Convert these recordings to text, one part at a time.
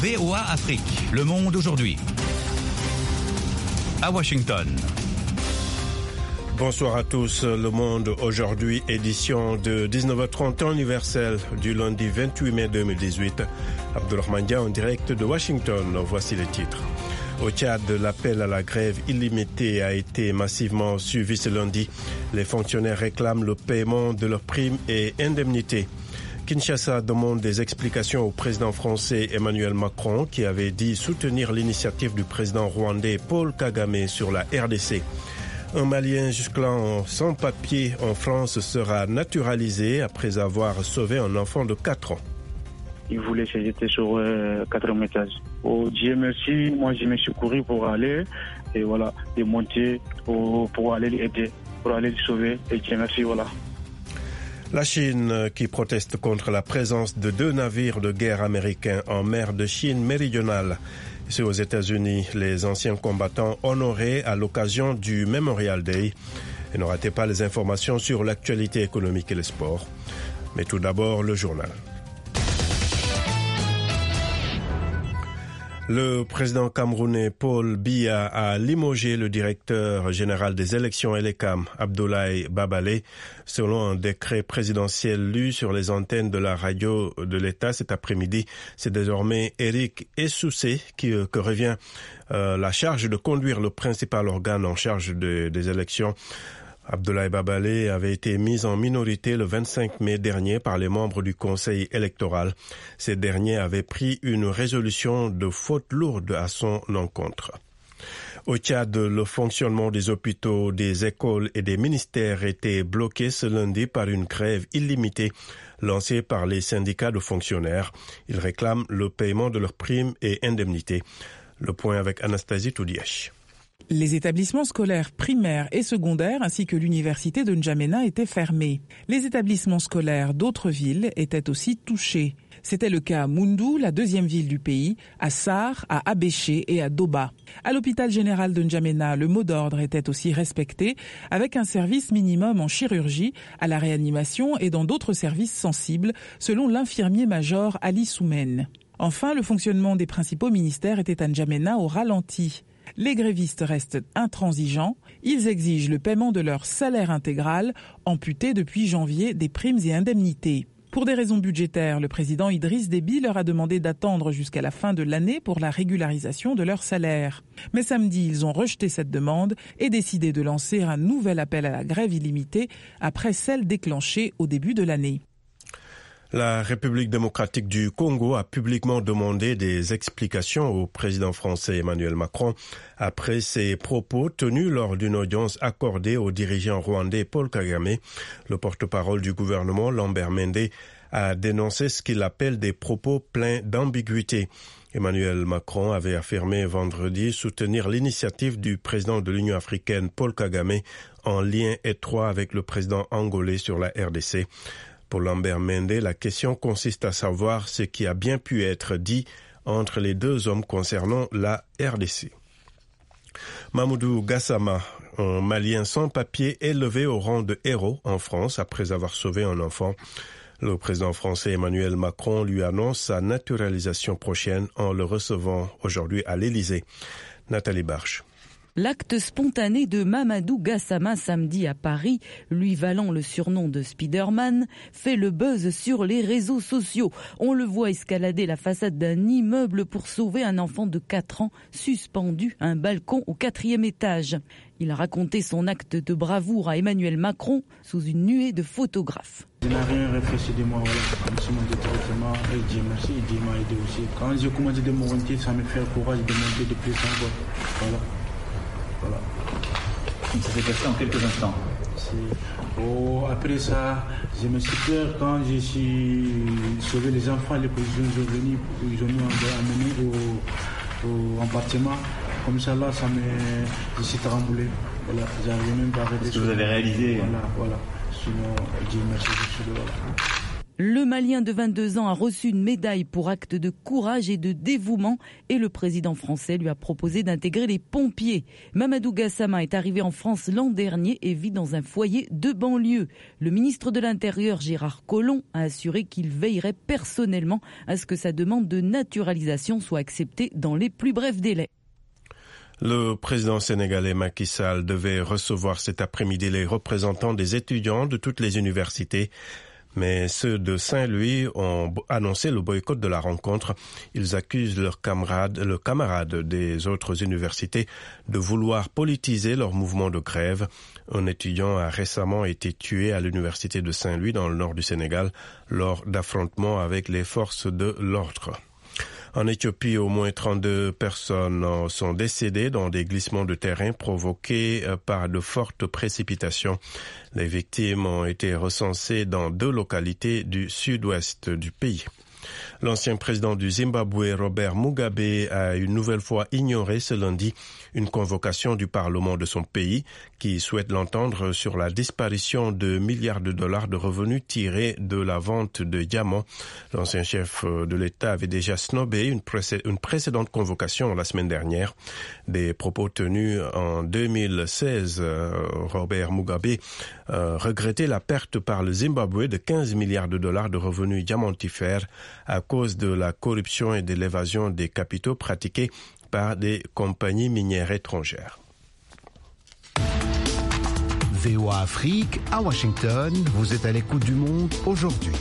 VOA Afrique, le monde aujourd'hui. À Washington. Bonsoir à tous, le monde aujourd'hui, édition de 19h30 temps universel du lundi 28 mai 2018. Abdulrahman Dia en direct de Washington, voici les titres. Au Tchad, l'appel à la grève illimitée a été massivement suivi ce lundi. Les fonctionnaires réclament le paiement de leurs primes et indemnités. Kinshasa demande des explications au président français Emmanuel Macron qui avait dit soutenir l'initiative du président rwandais Paul Kagame sur la RDC. Un Malien jusque-là sans papier en France sera naturalisé après avoir sauvé un enfant de 4 ans. Il voulait se jeter sur 4e étage. Oh Dieu merci, moi je me suis couru pour aller et voilà, et monter pour aller l'aider, pour aller le sauver et Dieu merci, voilà. La Chine qui proteste contre la présence de 2 navires de guerre américains en mer de Chine méridionale. C'est aux États-Unis, les anciens combattants honorés à l'occasion du Memorial Day. Et ne ratez pas les informations sur l'actualité économique et les sports. Mais tout d'abord, le journal. Le président camerounais Paul Biya a limogé le directeur général des élections ELECAM, Abdoulaye Babalé, selon un décret présidentiel lu sur les antennes de la radio de l'État cet après-midi. C'est désormais Eric Essoussé que revient la charge de conduire le principal organe en charge des élections. Abdoulaye Babalé avait été mis en minorité le 25 mai dernier par les membres du Conseil électoral. Ces derniers avaient pris une résolution de faute lourde à son encontre. Au Tchad, le fonctionnement des hôpitaux, des écoles et des ministères était bloqué ce lundi par une grève illimitée lancée par les syndicats de fonctionnaires. Ils réclament le paiement de leurs primes et indemnités. Le point avec Anastasie Toudiache. Les établissements scolaires primaires et secondaires ainsi que l'université de N'Djamena étaient fermés. Les établissements scolaires d'autres villes étaient aussi touchés. C'était le cas à Moundou, la 2e ville du pays, à Sar, à Abéché et à Doba. À l'hôpital général de N'Djamena, le mot d'ordre était aussi respecté, avec un service minimum en chirurgie, à la réanimation et dans d'autres services sensibles, selon l'infirmier-major Ali Soumène. Enfin, le fonctionnement des principaux ministères était à N'Djamena au ralenti. Les grévistes restent intransigeants. Ils exigent le paiement de leur salaire intégral, amputé depuis janvier des primes et indemnités. Pour des raisons budgétaires, le président Idriss Déby leur a demandé d'attendre jusqu'à la fin de l'année pour la régularisation de leur salaire. Mais samedi, ils ont rejeté cette demande et décidé de lancer un nouvel appel à la grève illimitée après celle déclenchée au début de l'année. La République démocratique du Congo a publiquement demandé des explications au président français Emmanuel Macron après ses propos tenus lors d'une audience accordée au dirigeant rwandais Paul Kagame. Le porte-parole du gouvernement, Lambert Mende, a dénoncé ce qu'il appelle des propos pleins d'ambiguïté. Emmanuel Macron avait affirmé vendredi soutenir l'initiative du président de l'Union africaine Paul Kagame en lien étroit avec le président angolais sur la RDC. Pour Lambert Mende, la question consiste à savoir ce qui a bien pu être dit entre les 2 hommes concernant la RDC. Mamoudou Gassama, un Malien sans papier élevé au rang de héros en France après avoir sauvé un enfant. Le président français Emmanuel Macron lui annonce sa naturalisation prochaine en le recevant aujourd'hui à l'Élysée. Nathalie Barche. L'acte spontané de Mamadou Gassama samedi à Paris, lui valant le surnom de Spider-Man, fait le buzz sur les réseaux sociaux. On le voit escalader la façade d'un immeuble pour sauver un enfant de 4 ans suspendu à un balcon au 4e étage. Il a raconté son acte de bravoure à Emmanuel Macron sous une nuée de photographes. Je n'ai rien réfléchi de moi, voilà. Je me suis monté directement et Dieu merci, Dieu m'a aidé aussi. Quand j'ai commencé de monter, ça me fait le courage de monter de plus encore. Voilà. Ça s'est passé en quelques instants. Après ça, je me suis peur quand je suis sauvé les enfants, les policiers sont venus, ils ont amené au appartement. Comme ça là, je suis tremblé. Voilà, j'arrivais même pas à arrêter. Ce que vous avez réalisé. Voilà. Sinon, Dieu merci, je suis là. Le Malien de 22 ans a reçu une médaille pour acte de courage et de dévouement et le président français lui a proposé d'intégrer les pompiers. Mamadou Gassama est arrivé en France l'an dernier et vit dans un foyer de banlieue. Le ministre de l'Intérieur, Gérard Collomb, a assuré qu'il veillerait personnellement à ce que sa demande de naturalisation soit acceptée dans les plus brefs délais. Le président sénégalais Macky Sall devait recevoir cet après-midi les représentants des étudiants de toutes les universités. Mais ceux de Saint-Louis ont annoncé le boycott de la rencontre. Ils accusent leurs camarades des autres universités de vouloir politiser leur mouvement de grève. Un étudiant a récemment été tué à l'université de Saint-Louis dans le nord du Sénégal lors d'affrontements avec les forces de l'ordre. En Éthiopie, au moins 32 personnes sont décédées dans des glissements de terrain provoqués par de fortes précipitations. Les victimes ont été recensées dans 2 localités du sud-ouest du pays. L'ancien président du Zimbabwe, Robert Mugabe, a une nouvelle fois ignoré ce lundi une convocation du Parlement de son pays qui souhaite l'entendre sur la disparition de milliards de dollars de revenus tirés de la vente de diamants. L'ancien chef de l'État avait déjà snobé une précédente convocation la semaine dernière. Des propos tenus en 2016, Robert Mugabe regrettait la perte par le Zimbabwe de 15 milliards de dollars de revenus diamantifères à cause de la corruption et de l'évasion des capitaux pratiqués par des compagnies minières étrangères. VOA Afrique, à Washington, vous êtes à l'écoute du monde aujourd'hui.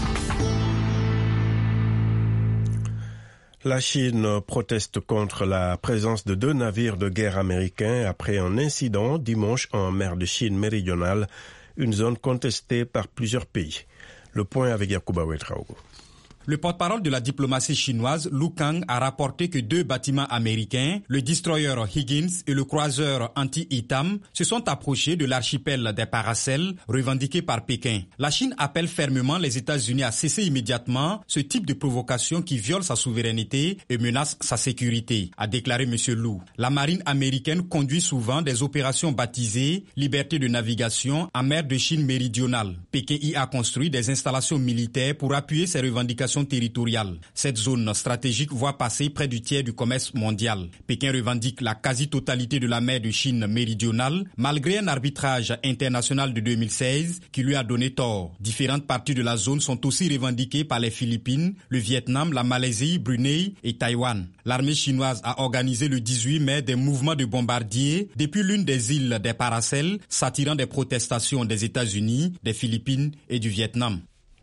La Chine proteste contre la présence de 2 navires de guerre américains après un incident dimanche en mer de Chine méridionale, une zone contestée par plusieurs pays. Le point avec Yacouba Ouedraogo. Le porte-parole de la diplomatie chinoise, Lu Kang, a rapporté que 2 bâtiments américains, le destroyer Higgins et le croiseur anti-Itam, se sont approchés de l'archipel des Paracels revendiqué par Pékin. La Chine appelle fermement les États-Unis à cesser immédiatement ce type de provocation qui viole sa souveraineté et menace sa sécurité, a déclaré M. Lu. La marine américaine conduit souvent des opérations baptisées « Liberté de navigation » en mer de Chine méridionale. Pékin y a construit des installations militaires pour appuyer ses revendications territoriale. Cette zone stratégique voit passer près du tiers du commerce mondial. Pékin revendique la quasi-totalité de la mer de Chine méridionale, malgré un arbitrage international de 2016 qui lui a donné tort. Différentes parties de la zone sont aussi revendiquées par les Philippines, le Vietnam, la Malaisie, Brunei et Taïwan. L'armée chinoise a organisé le 18 mai des mouvements de bombardiers depuis l'une des îles des Paracels, s'attirant des protestations des États-Unis, des Philippines et du Vietnam.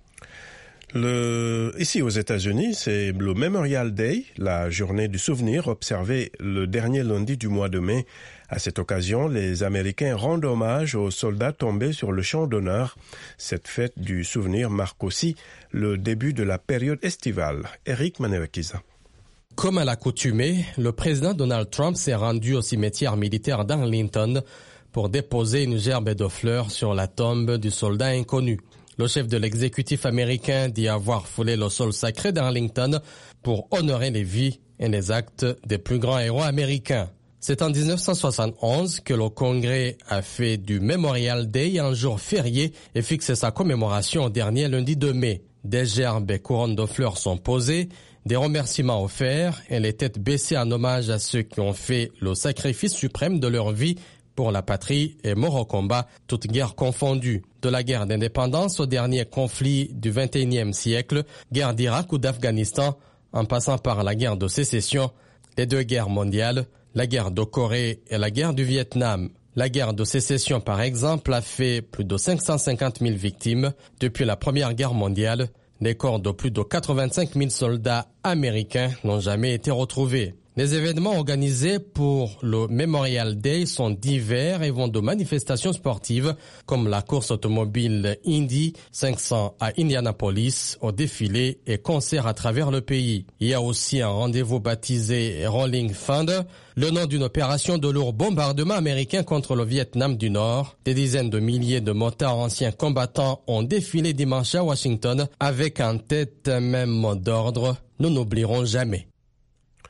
Ici aux États-Unis, c'est le Memorial Day, la journée du souvenir observée le dernier lundi du mois de mai. À cette occasion, les Américains rendent hommage aux soldats tombés sur le champ d'honneur. Cette fête du souvenir marque aussi le début de la période estivale. Eric Manewakiza. Comme à l'accoutumée, le président Donald Trump s'est rendu au cimetière militaire d'Arlington pour déposer une gerbe de fleurs sur la tombe du soldat inconnu. Le chef de l'exécutif américain dit avoir foulé le sol sacré d'Arlington pour honorer les vies et les actes des plus grands héros américains. C'est en 1971 que le Congrès a fait du Memorial Day un jour férié et fixé sa commémoration au dernier lundi de mai. Des gerbes et couronnes de fleurs sont posées, des remerciements offerts et les têtes baissées en hommage à ceux qui ont fait le sacrifice suprême de leur vie pour la patrie et mort au combat, toutes guerres confondues. De la guerre d'indépendance au dernier conflit du XXIe siècle, guerre d'Irak ou d'Afghanistan, en passant par la guerre de sécession, les 2 guerres mondiales, la guerre de Corée et la guerre du Vietnam. La guerre de sécession, par exemple, a fait plus de 550 000 victimes. Depuis la Première Guerre mondiale, les corps de plus de 85 000 soldats américains n'ont jamais été retrouvés. Les événements organisés pour le Memorial Day sont divers et vont de manifestations sportives comme la course automobile Indy 500 à Indianapolis au défilé et concerts à travers le pays. Il y a aussi un rendez-vous baptisé Rolling Thunder, le nom d'une opération de lourd bombardement américain contre le Vietnam du Nord. Des dizaines de milliers de motards anciens combattants ont défilé dimanche à Washington avec en tête un même mot d'ordre, nous n'oublierons jamais.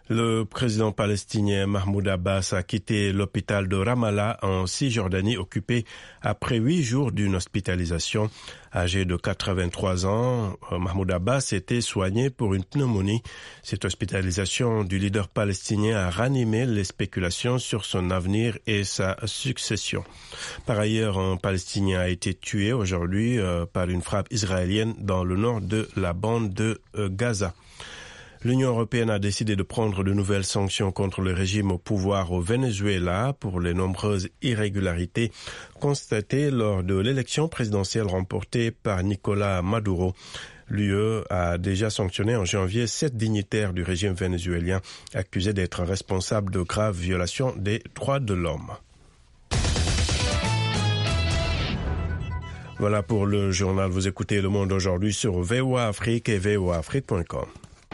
Le président palestinien Mahmoud Abbas a quitté l'hôpital de Ramallah en Cisjordanie, occupé après 8 jours d'une hospitalisation. Âgé de 83 ans, Mahmoud Abbas était soigné pour une pneumonie. Cette hospitalisation du leader palestinien a ranimé les spéculations sur son avenir et sa succession. Par ailleurs, un Palestinien a été tué aujourd'hui par une frappe israélienne dans le nord de la bande de Gaza. L'Union européenne a décidé de prendre de nouvelles sanctions contre le régime au pouvoir au Venezuela pour les nombreuses irrégularités constatées lors de l'élection présidentielle remportée par Nicolás Maduro. L'UE a déjà sanctionné en janvier 7 dignitaires du régime vénézuélien accusés d'être responsables de graves violations des droits de l'homme. Voilà pour le journal. Vous écoutez Le Monde aujourd'hui sur VOA Afrique et voaafrique.com.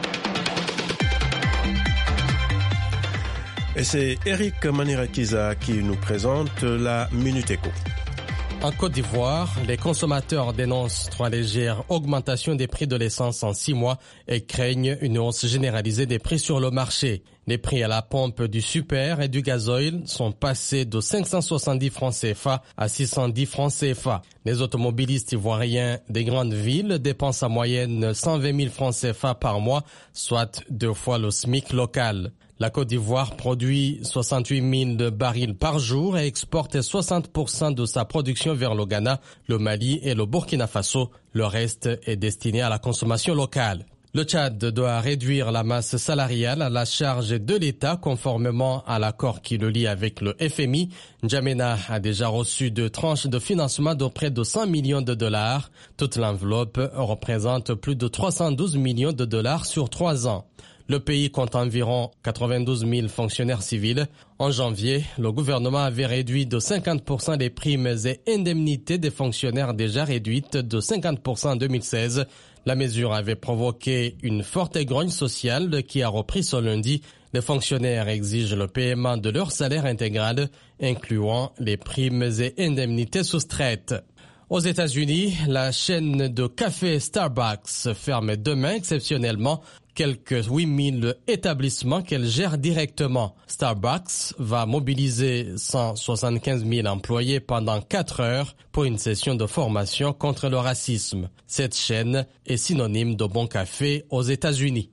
Et c'est Eric Manirakiza qui nous présente la Minute Éco. En Côte d'Ivoire, les consommateurs dénoncent 3 légères augmentations des prix de l'essence en 6 mois et craignent une hausse généralisée des prix sur le marché. Les prix à la pompe du super et du gazoil sont passés de 570 francs CFA à 610 francs CFA. Les automobilistes ivoiriens des grandes villes dépensent en moyenne 120 000 francs CFA par mois, soit 2 fois le SMIC local. La Côte d'Ivoire produit 68 000 barils par jour et exporte 60% de sa production vers le Ghana, le Mali et le Burkina Faso. Le reste est destiné à la consommation locale. Le Tchad doit réduire la masse salariale à la charge de l'État conformément à l'accord qui le lie avec le FMI. N'Djamena a déjà reçu 2 tranches de financement de près de 100 millions de dollars. Toute l'enveloppe représente plus de 312 millions de dollars sur 3 ans. Le pays compte environ 92 000 fonctionnaires civils. En janvier, le gouvernement avait réduit de 50% les primes et indemnités des fonctionnaires déjà réduites de 50% en 2016. La mesure avait provoqué une forte grogne sociale qui a repris ce lundi. Les fonctionnaires exigent le paiement de leur salaire intégral, incluant les primes et indemnités soustraites. Aux États-Unis, la chaîne de café Starbucks ferme demain exceptionnellement quelques 8 000 établissements qu'elle gère directement. Starbucks va mobiliser 175 000 employés pendant 4 heures pour une session de formation contre le racisme. Cette chaîne est synonyme de bon café aux États-Unis.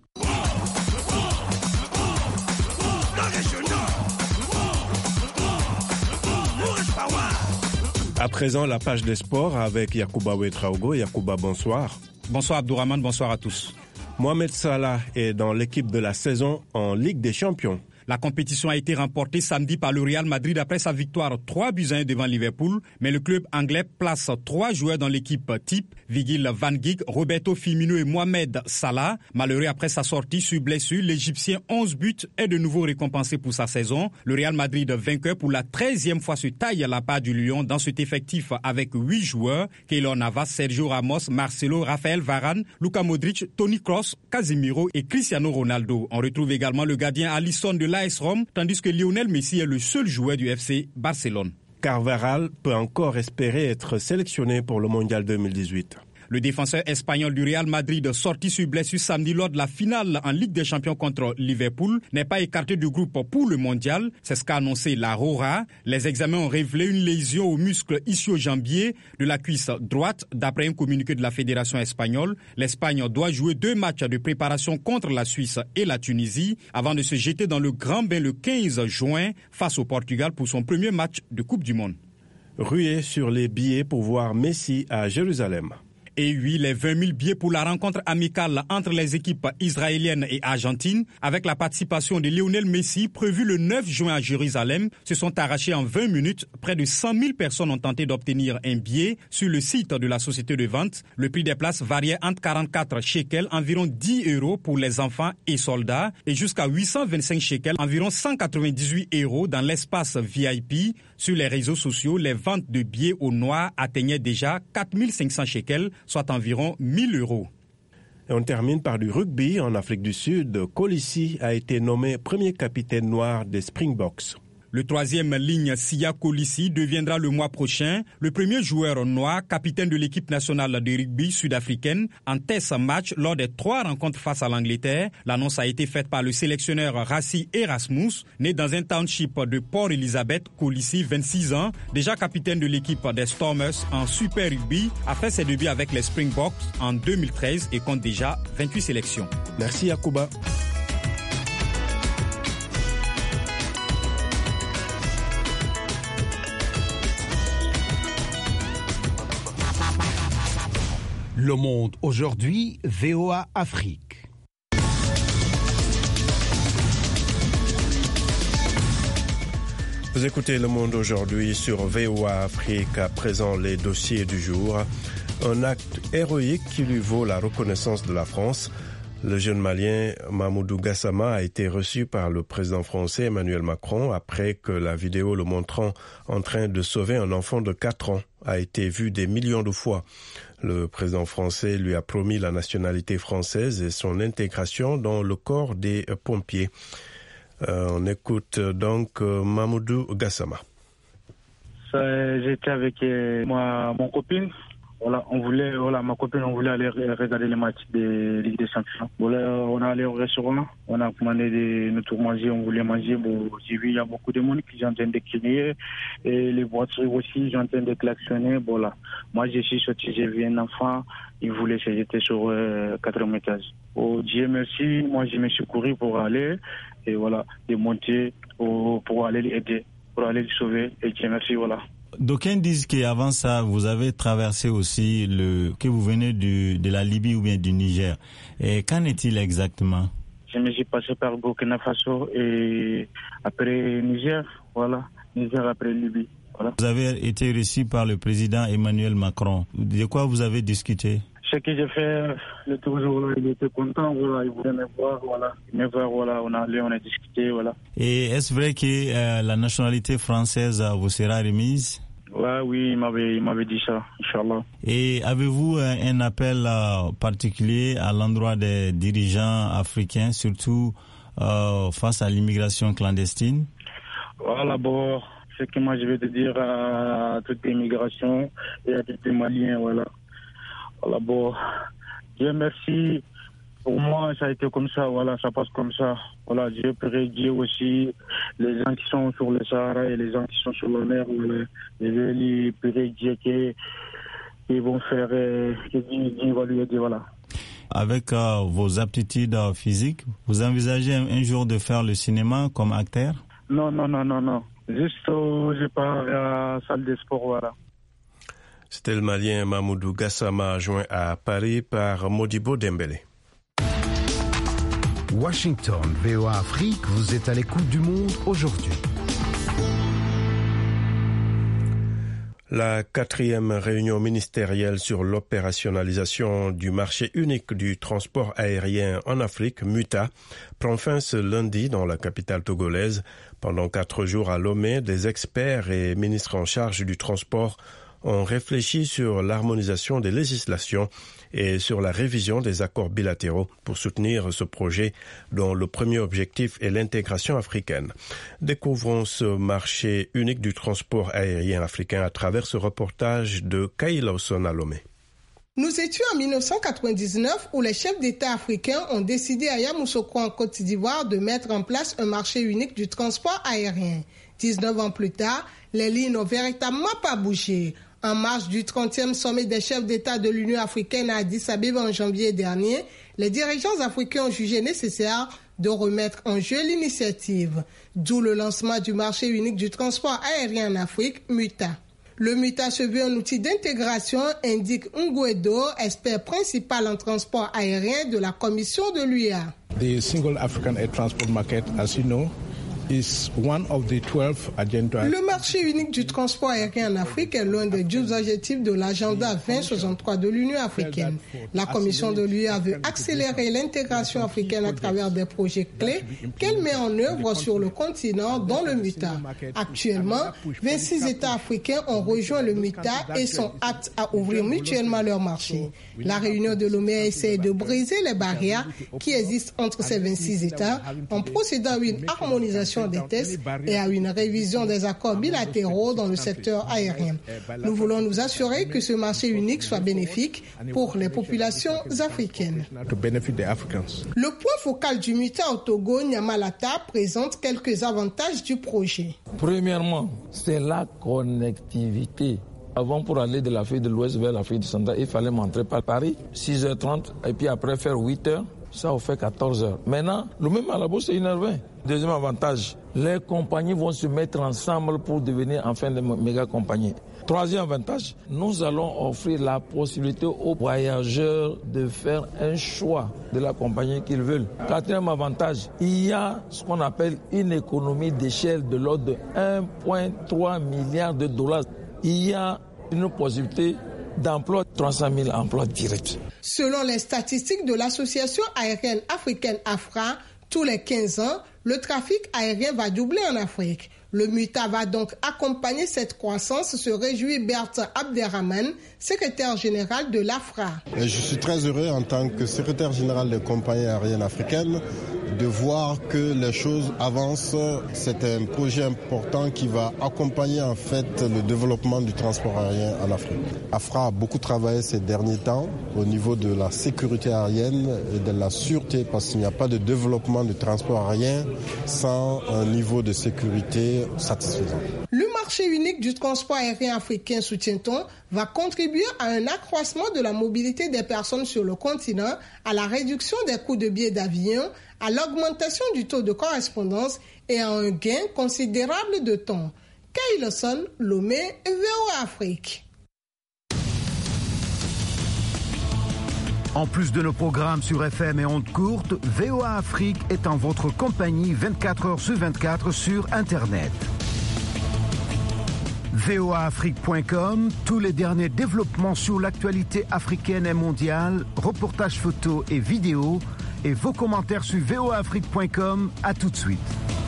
À présent, la page des sports avec Yacouba Ouedraogo. Yacouba, bonsoir. Bonsoir Abdourahmane, bonsoir à tous. Mohamed Salah est dans l'équipe de la saison en Ligue des Champions. La compétition a été remportée samedi par le Real Madrid après sa victoire 3-1 devant Liverpool, mais le club anglais place 3 joueurs dans l'équipe type, Virgil van Dijk, Roberto Firmino et Mohamed Salah. Malheureux après sa sortie sur blessure, l'Égyptien 11 buts est de nouveau récompensé pour sa saison. Le Real Madrid, vainqueur pour la 13e fois, se taille à la part du Lion dans cet effectif avec 8 joueurs, Keylor Navas, Sergio Ramos, Marcelo, Raphaël Varane, Luka Modric, Toni Kroos, Casemiro et Cristiano Ronaldo. On retrouve également le gardien Alisson de l'AS Rome, tandis que Lionel Messi est le seul joueur du FC Barcelone. Carvajal peut encore espérer être sélectionné pour le Mondial 2018. Le défenseur espagnol du Real Madrid, sorti sur blessure samedi lors de la finale en Ligue des Champions contre Liverpool, n'est pas écarté du groupe pour le mondial. C'est ce qu'a annoncé la Rora. Les examens ont révélé une lésion au muscle ischio-jambier de la cuisse droite. D'après un communiqué de la Fédération espagnole, l'Espagne doit jouer 2 matchs de préparation contre la Suisse et la Tunisie avant de se jeter dans le grand bain le 15 juin face au Portugal pour son premier match de Coupe du Monde. Rué sur les billets pour voir Messi à Jérusalem. Et oui, les 20 000 billets pour la rencontre amicale entre les équipes israéliennes et argentines, avec la participation de Lionel Messi, prévue le 9 juin à Jérusalem, se sont arrachés en 20 minutes. Près de 100 000 personnes ont tenté d'obtenir un billet sur le site de la société de vente. Le prix des places variait entre 44 shekels, environ 10 € pour les enfants et soldats, et jusqu'à 825 shekels, environ 198 € dans l'espace VIP. Sur les réseaux sociaux, les ventes de billets au noir atteignaient déjà 4 500 shekels, soit environ 1 000 €. Et on termine par du rugby. En Afrique du Sud, Kolissi a été nommé premier capitaine noir des Springboks. Le troisième ligne, Siya Kolisi, deviendra le mois prochain le premier joueur noir, capitaine de l'équipe nationale de rugby sud-africaine, en test match lors des 3 rencontres face à l'Angleterre. L'annonce a été faite par le sélectionneur Rassi Erasmus, né dans un township de Port Elizabeth. Kolisi, 26 ans, déjà capitaine de l'équipe des Stormers en Super Rugby, a fait ses débuts avec les Springboks en 2013 et compte déjà 28 sélections. Merci Yacouba. Le Monde aujourd'hui, VOA Afrique. Vous écoutez Le Monde aujourd'hui sur VOA Afrique. À présent, les dossiers du jour. Un acte héroïque qui lui vaut la reconnaissance de la France. Le jeune Malien Mamoudou Gassama a été reçu par le président français Emmanuel Macron après que la vidéo le montrant en train de sauver un enfant de 4 ans a été vue des millions de fois. Le président français lui a promis la nationalité française et son intégration dans le corps des pompiers. On écoute donc Mamoudou Gassama. J'étais avec mon copine. Ma copine, on voulait aller regarder les matchs de Ligue des Champions. On est allé au restaurant, on a commandé notre manger, on voulait manger. J'ai vu, il y a beaucoup de monde qui sont en train de crier et les voitures aussi sont en train de klaxonner. Moi, je suis sorti, j'ai vu un enfant, il voulait se jeter sur 4e étage. Dieu merci, moi je me suis couru pour aller et de monter pour aller l'aider, pour aller le sauver et Dieu merci, D'aucuns disent qu'avant ça, vous avez traversé aussi que vous venez de la Libye ou bien du Niger. Et qu'en est-il exactement? Je me suis passé par Burkina Faso et après Niger, Niger après Libye. Vous avez été reçu par le président Emmanuel Macron. De quoi vous avez discuté? Ce que j'ai fait, le tour, il était content, il voulait me voir, on est allé, on a discuté, Et est-ce vrai que la nationalité française vous sera remise? Oui, il m'avait dit ça, Inch'Allah. Et avez-vous un appel particulier à l'endroit des dirigeants africains, surtout face à l'immigration clandestine? Ce que moi je vais te dire à toute l'immigration et à tous les Maliens, Dieu merci. Pour moi, ça a été comme ça, ça passe comme ça. Dieu prie Dieu aussi, les gens qui sont sur le Sahara et les gens qui sont sur la mer, je vais lui prier Dieu qu'ils vont faire, que Dieu va lui aider, Avec vos aptitudes physiques, vous envisagez un jour de faire le cinéma comme acteur? Non. Juste, je pars à la salle de sport, C'était le Malien Mamoudou Gassama, joint à Paris par Modibo Dembélé. Washington, VOA Afrique, vous êtes à l'écoute du Monde aujourd'hui. La 4e réunion ministérielle sur l'opérationnalisation du marché unique du transport aérien en Afrique, MUTA, prend fin ce lundi dans la capitale togolaise. Pendant 4 jours à Lomé, des experts et ministres en charge du transport ont réfléchi sur l'harmonisation des législations et sur la révision des accords bilatéraux pour soutenir ce projet dont le premier objectif est l'intégration africaine. Découvrons ce marché unique du transport aérien africain à travers ce reportage de Kaila Osona Lomé. Nous étions en 1999 où les chefs d'État africains ont décidé à Yamoussoukro en Côte d'Ivoire de mettre en place un marché unique du transport aérien. 19 ans plus tard, les lignes n'ont véritablement pas bougé. En marge du 30e sommet des chefs d'État de l'Union africaine à Addis Abeba en janvier dernier, les dirigeants africains ont jugé nécessaire de remettre en jeu l'initiative, d'où le lancement du marché unique du transport aérien en Afrique, MUTA. Le MUTA se veut un outil d'intégration, indique Nguedo, expert principal en transport aérien de la Commission de l'UA. The Single African Air Transport Market, as you know, is one of the 12 agenda. Le marché unique du transport aérien en Afrique est l'un des 12 objectifs de l'agenda 2063 de l'Union africaine. La Commission de l'UA veut accélérer l'intégration africaine à travers des projets clés qu'elle met en œuvre sur le continent, dont le MUTA. Actuellement, 26 États africains ont rejoint le MUTA et sont aptes à ouvrir mutuellement leur marché. La réunion de Lomé essaie de briser les barrières qui existent entre ces 26 États en procédant à une harmonisation l'amélioration des tests et à une révision des accords bilatéraux dans le secteur aérien. Nous voulons nous assurer que ce marché unique soit bénéfique pour les populations africaines. Le point focal du MUTA au Togo, Nyamalata, présente quelques avantages du projet. Premièrement, c'est la connectivité. Avant, pour aller de l'Afrique de l'Ouest vers l'Afrique du Central, il fallait montrer par Paris, 6h30, et puis après faire 8h, ça on fait 14h. Maintenant, le même Malabo, c'est 1h20. Deuxième avantage, les compagnies vont se mettre ensemble pour devenir enfin des méga compagnies. Troisième avantage, nous allons offrir la possibilité aux voyageurs de faire un choix de la compagnie qu'ils veulent. Quatrième avantage, il y a ce qu'on appelle une économie d'échelle de l'ordre de 1,3 milliard de dollars. Il y a une possibilité d'emploi, 300 000 emplois directs. Selon les statistiques de l'association aérienne africaine AFRA, tous les 15 ans, le trafic aérien va doubler en Afrique. Le MUTA va donc accompagner cette croissance, se réjouit Berthe Abderrahman, secrétaire général de l'AFRA. Je suis très heureux en tant que secrétaire général des compagnies aériennes africaines de voir que les choses avancent. C'est un projet important qui va accompagner en fait le développement du transport aérien en Afrique. AFRA a beaucoup travaillé ces derniers temps au niveau de la sécurité aérienne et de la sûreté parce qu'il n'y a pas de développement du transport aérien sans un niveau de sécurité satisfaisant. Le marché unique du transport aérien africain, soutient-on, va contribuer à un accroissement de la mobilité des personnes sur le continent, à la réduction des coûts de billets d'avion, à l'augmentation du taux de correspondance et à un gain considérable de temps. Kay Lawson, Lomé, VOA Afrique. En plus de nos programmes sur FM et ondes courtes, VOA Afrique est en votre compagnie 24h sur 24 sur Internet. voaafrique.com, tous les derniers développements sur l'actualité africaine et mondiale, reportages photos et vidéos, et vos commentaires sur voaafrique.com. À tout de suite.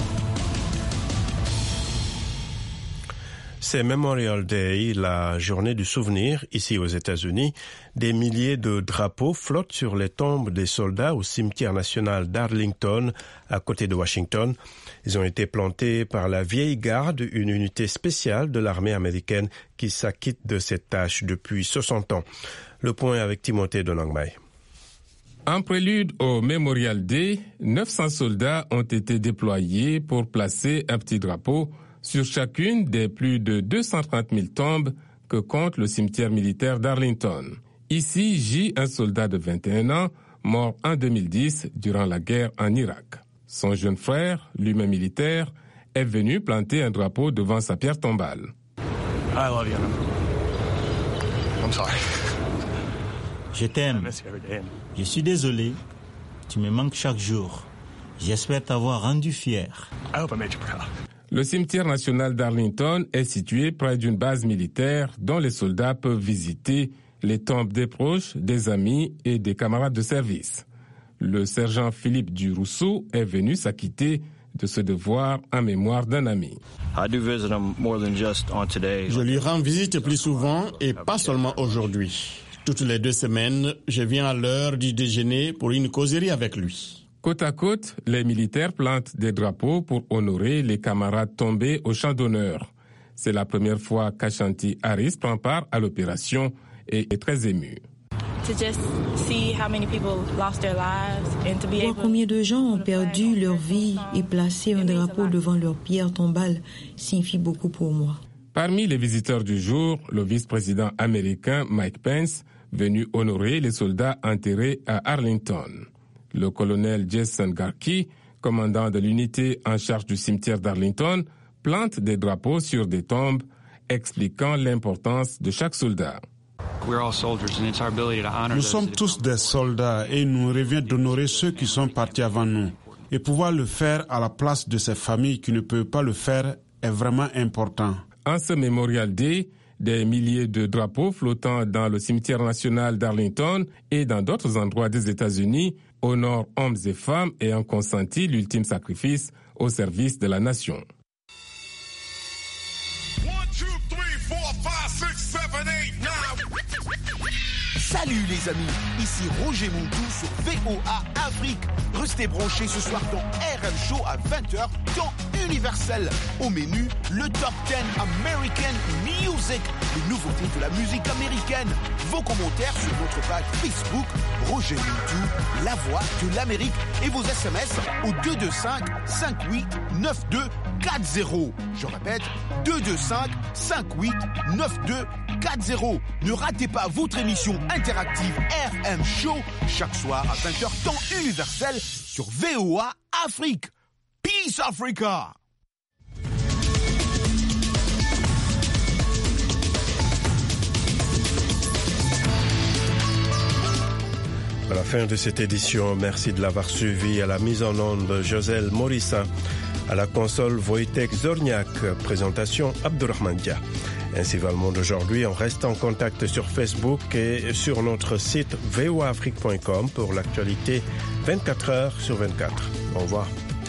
C'est Memorial Day, la journée du souvenir, ici aux États-Unis. Des milliers de drapeaux flottent sur les tombes des soldats au cimetière national d'Arlington, à côté de Washington. Ils ont été plantés par la vieille garde, une unité spéciale de l'armée américaine qui s'acquitte de cette tâche depuis 60 ans. Le point avec Timothée Donangmai. En prélude au Memorial Day, 900 soldats ont été déployés pour placer un petit drapeau sur chacune des plus de 230 000 tombes que compte le cimetière militaire d'Arlington. Ici gît un soldat de 21 ans, mort en 2010 durant la guerre en Irak. Son jeune frère, lui-même militaire, est venu planter un drapeau devant sa pierre tombale. I love you. I'm sorry. Je t'aime. Je suis désolé. Tu me manques chaque jour. J'espère t'avoir rendu fier. I hope I made you proud. Le cimetière national d'Arlington est situé près d'une base militaire dont les soldats peuvent visiter les tombes des proches, des amis et des camarades de service. Le sergent Philippe Durousseau est venu s'acquitter de ce devoir en mémoire d'un ami. Je lui rends visite plus souvent et pas seulement aujourd'hui. Toutes les 2 semaines, je viens à l'heure du déjeuner pour une causerie avec lui. Côte à côte, les militaires plantent des drapeaux pour honorer les camarades tombés au champ d'honneur. C'est la première fois qu'Ashanti Harris prend part à l'opération et est très ému. Voir combien de gens ont perdu leur vie et placer un drapeau devant leur pierre tombale signifie beaucoup pour moi. Parmi les visiteurs du jour, le vice-président américain Mike Pence, venu honorer les soldats enterrés à Arlington. Le colonel Jason Garkey, commandant de l'unité en charge du cimetière d'Arlington, plante des drapeaux sur des tombes, expliquant l'importance de chaque soldat. Nous sommes tous des soldats et il nous revient d'honorer ceux qui sont partis avant nous. Et pouvoir le faire à la place de ces familles qui ne peuvent pas le faire est vraiment important. En ce Memorial Day, des milliers de drapeaux flottant dans le cimetière national d'Arlington et dans d'autres endroits des États-Unis honorent hommes et femmes ayant consenti l'ultime sacrifice au service de la nation. 1, 2, 3, 4, 5, 6, 7, 8, 9. Salut les amis, ici Roger Montou sur VOA Afrique. Restez branchés ce soir dans RM Show à 20h, temps universel. Au menu, le Top 10 American Music, les nouveautés de la musique américaine. Vos commentaires sur notre page Facebook, Roger Montou, la voix de l'Amérique. Et vos SMS au 225 58 92 40. Je répète, 225 58 92 40. Ne ratez pas votre émission interactive RM Show chaque soir à 20h temps universel sur VOA Afrique. Peace Africa! À la fin de cette édition, merci de l'avoir suivi. À la mise en onde, Joselle Morissa. À la console, Wojtek Zorniak. Présentation, Abdurrahman Dia. Ainsi va le monde aujourd'hui. On reste en contact sur Facebook et sur notre site voaafrique.com pour l'actualité 24 heures sur 24. Au revoir.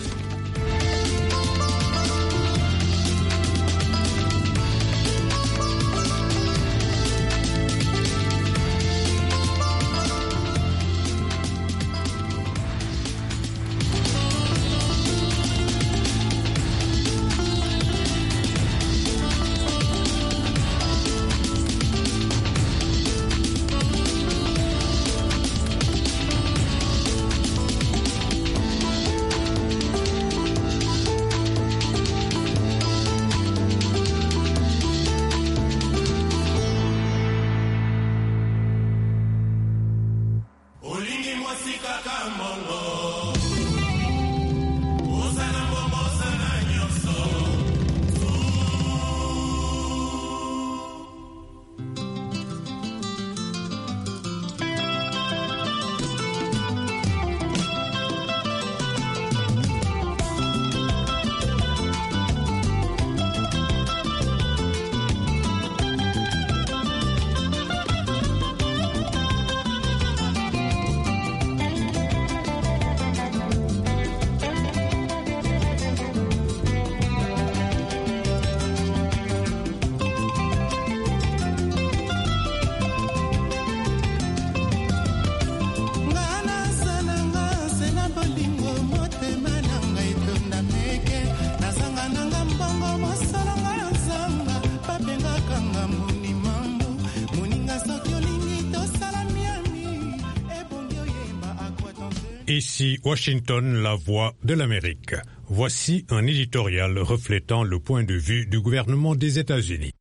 Ici Washington, la voix de l'Amérique. Voici un éditorial reflétant le point de vue du gouvernement des États-Unis.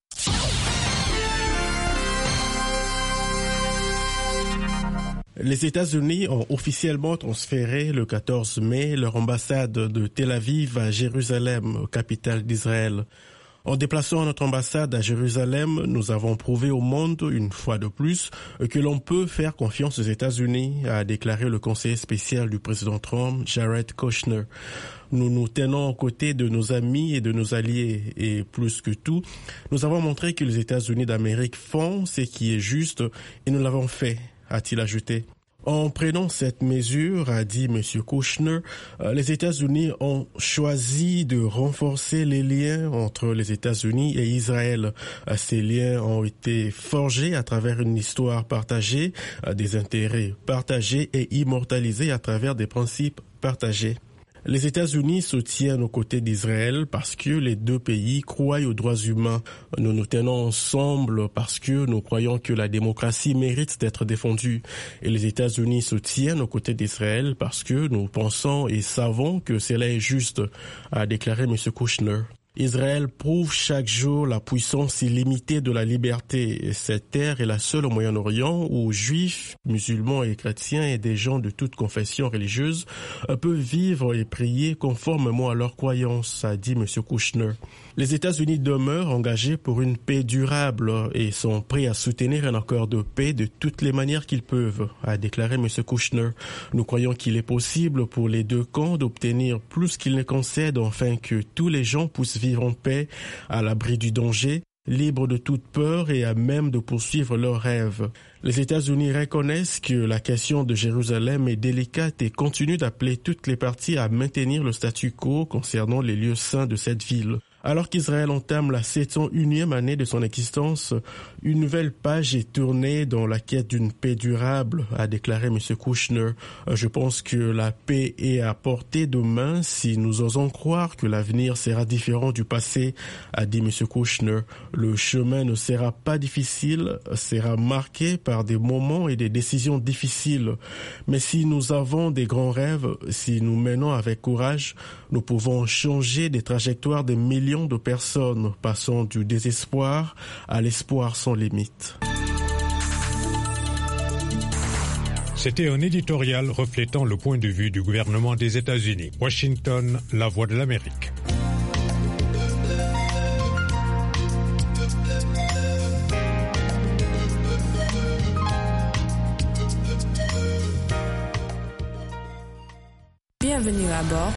Les États-Unis ont officiellement transféré le 14 mai leur ambassade de Tel Aviv à Jérusalem, capitale d'Israël. En déplaçant notre ambassade à Jérusalem, nous avons prouvé au monde, une fois de plus, que l'on peut faire confiance aux États-Unis, a déclaré le conseiller spécial du président Trump, Jared Kushner. Nous nous tenons aux côtés de nos amis et de nos alliés. Et plus que tout, nous avons montré que les États-Unis d'Amérique font ce qui est juste et nous l'avons fait, a-t-il ajouté. En prenant cette mesure, a dit M. Kushner, les États-Unis ont choisi de renforcer les liens entre les États-Unis et Israël. Ces liens ont été forgés à travers une histoire partagée, des intérêts partagés et immortalisés à travers des principes partagés. Les États-Unis se tiennent aux côtés d'Israël parce que les deux pays croient aux droits humains. Nous nous tenons ensemble parce que nous croyons que la démocratie mérite d'être défendue. Et les États-Unis se tiennent aux côtés d'Israël parce que nous pensons et savons que cela est juste, a déclaré M. Kushner. Israël prouve chaque jour la puissance illimitée de la liberté. Cette terre est la seule au Moyen-Orient où juifs, musulmans et chrétiens et des gens de toute confession religieuse peuvent vivre et prier conformément à leurs croyances, a dit M. Kushner. Les États-Unis demeurent engagés pour une paix durable et sont prêts à soutenir un accord de paix de toutes les manières qu'ils peuvent, a déclaré M. Kushner. Nous croyons qu'il est possible pour les deux camps d'obtenir plus qu'ils ne concèdent afin que tous les gens puissent vivre en paix, à l'abri du danger, libres de toute peur et à même de poursuivre leurs rêves. Les États-Unis reconnaissent que la question de Jérusalem est délicate et continuent d'appeler toutes les parties à maintenir le statu quo concernant les lieux saints de cette ville. Alors qu'Israël entame la 701e année de son existence, une nouvelle page est tournée dans la quête d'une paix durable, a déclaré M. Kouchner. Je pense que la paix est à portée de main si nous osons croire que l'avenir sera différent du passé, a dit M. Kouchner. Le chemin ne sera pas difficile, sera marqué par des moments et des décisions difficiles. Mais si nous avons des grands rêves, si nous menons avec courage, nous pouvons changer des trajectoires de millions de personnes, passant du désespoir à l'espoir sans limite. C'était un éditorial reflétant le point de vue du gouvernement des États-Unis. Washington, la voix de l'Amérique. Bienvenue à bord